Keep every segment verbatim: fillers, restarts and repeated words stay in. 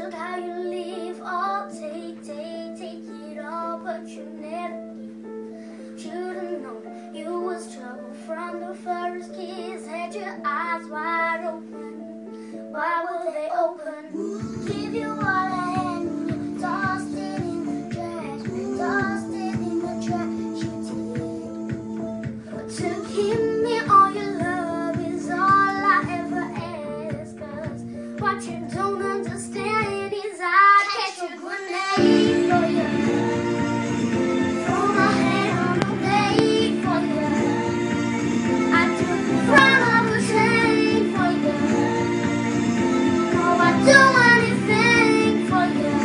understood how you live. All take, take, take it all, but you never give. Should've known you was trouble from the first kiss. Had your eyes wide open, why were they open? Give you all I had and you tossed it in the trash, tossed it in the trash. You did. But to give me all your love is all I ever ask. 'Cause what you don't understand is I catch a grenade for you. Throw my hand on the blade for you. I took the front of a train for you. No, I do anything for you.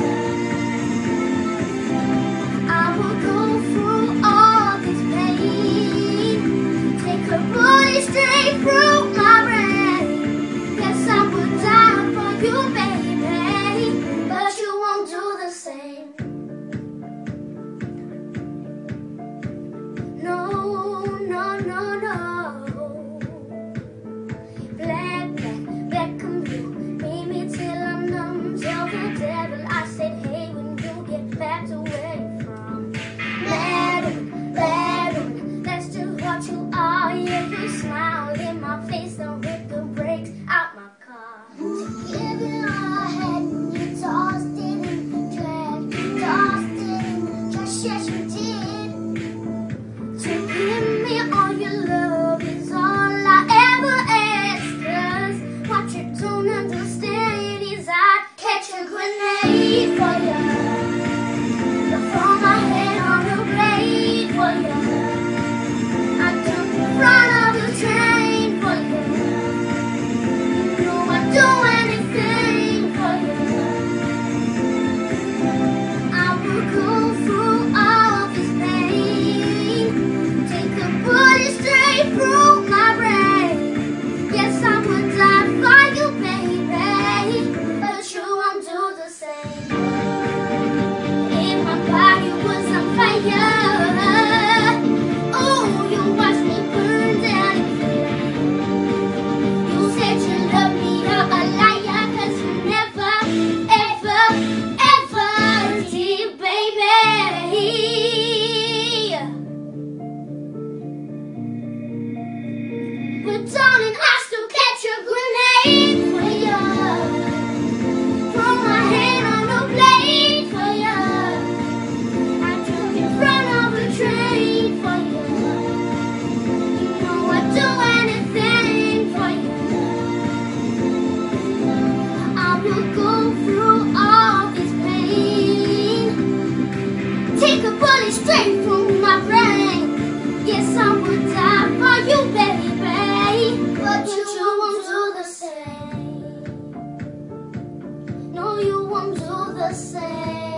I will go through all this pain, take a bullet straight through my brain. Guess I would die for you, baby, but you won't do the same. No, no, no, no. Black, black, black and blue, made me till I'm numb. Tell the devil I said, hey, when you get back to where you're from. Madam, madam, that's just what you are. Yeah, you smile in my face, don't hit the brakes out my car. To give it all I had and you tossed it in the trash, tossed it in the trash, yes you did. To give me all your love is all I ever ask. 'Cause what you don't understand is I catch a grenade for you. Throw my head on the blade for you. I jump in front of the train for you. You know I'd do anything for you. I will go through all this pain, take a bullet straight through my brain. Yes, I would die for you, baby, but you won't do the same. If my body was on fire, oh, you watched me burn down in flame. You said you loved me, you're a liar, 'cause you never, ever, ever did, baby. But darling, I still catch a grenade for you. Throw my hand on the blade for you. I jump in front of a train for you. You know I'd do anything for you. I will go through all this pain, take a bullet straight through my brain. Yes, I would die for you, baby, but you won't do the same. No, you won't do the same.